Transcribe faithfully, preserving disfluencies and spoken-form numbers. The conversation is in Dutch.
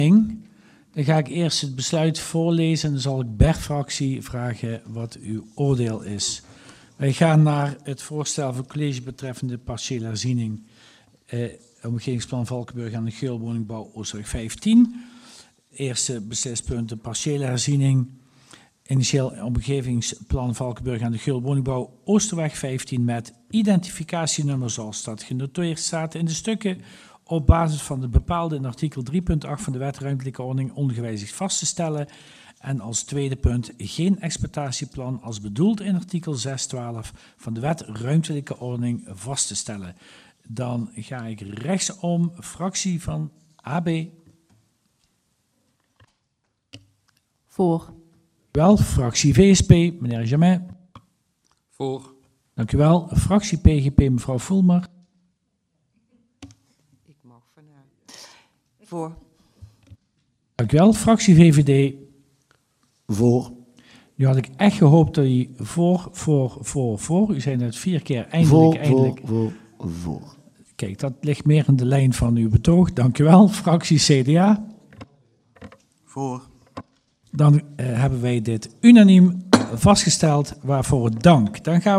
Dan ga ik eerst het besluit voorlezen en dan zal ik per fractie vragen wat uw oordeel is. Wij gaan naar het voorstel van het college betreffende partiële herziening. Eh, omgevingsplan Valkenburg aan de Geulwoningbouw Oosterweg vijftien. Eerste beslispunt, de partiële herziening. Initieel omgevingsplan Valkenburg aan de Geulwoningbouw Oosterweg vijftien met identificatienummer zoals dat genoteerd staat in de stukken op basis van de bepaalde in artikel drie punt acht van de Wet Ruimtelijke Ordening ongewijzigd vast te stellen. En als tweede punt geen exploitatieplan als bedoeld in artikel zes twaalf van de Wet Ruimtelijke Ordening vast te stellen. Dan ga ik rechtsom, fractie van A B. Voor. Wel, fractie V S P, meneer Jamet. Voor. Dank u wel. Fractie P G P, mevrouw Voelmer. Ik mag vanuit. Voor. Dank u wel. Fractie V V D. Voor. Nu had ik echt gehoopt dat u voor, voor, voor, voor. U zei net vier keer eindelijk, Voor, eindelijk. voor, voor, voor. Kijk, dat ligt meer in de lijn van uw betoog. Dank u wel. Fractie C D A. Voor. Dan uh, hebben wij dit unaniem vastgesteld, waarvoor dank. Dan gaan we